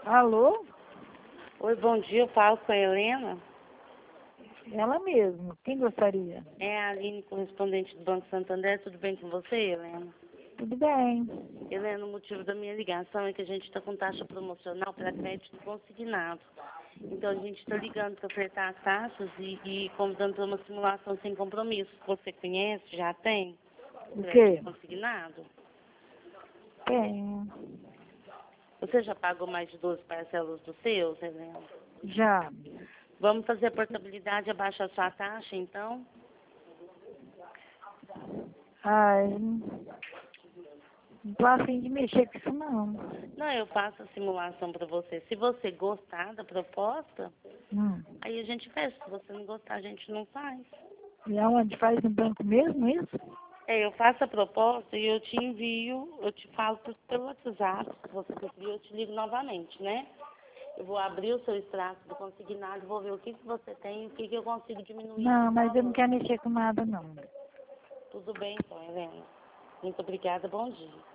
Alô? Oi, bom dia, eu falo com a Helena. Ela mesma. Quem gostaria? É a Aline, correspondente do Banco Santander. Tudo bem com você, Helena? Tudo bem. Helena, o motivo da minha ligação é que a gente está com taxa promocional para crédito consignado. Então a gente está ligando para ofertar as taxas e convidando para uma simulação sem compromisso. Você conhece? Já tem? O Crédito quê? consignado? Tem. Você já pagou mais de 12 parcelas dos seus, Helena? Já. Vamos fazer a portabilidade abaixo da sua taxa, então? Ai, não tô afim de mexer com isso não. Não, eu faço a simulação para você. Se você gostar da proposta, aí a gente fecha. Se você não gostar, a gente não faz. E aonde faz no banco mesmo isso? É, eu faço a proposta e eu te envio, eu te falo pelo WhatsApp, se você preferir, eu te ligo novamente, né? Eu vou abrir o seu extrato do consignado, vou ver o que você tem e o que eu consigo diminuir. Não, mas eu não quero mexer com nada não. Tudo bem então, Helena. Muito obrigada, bom dia.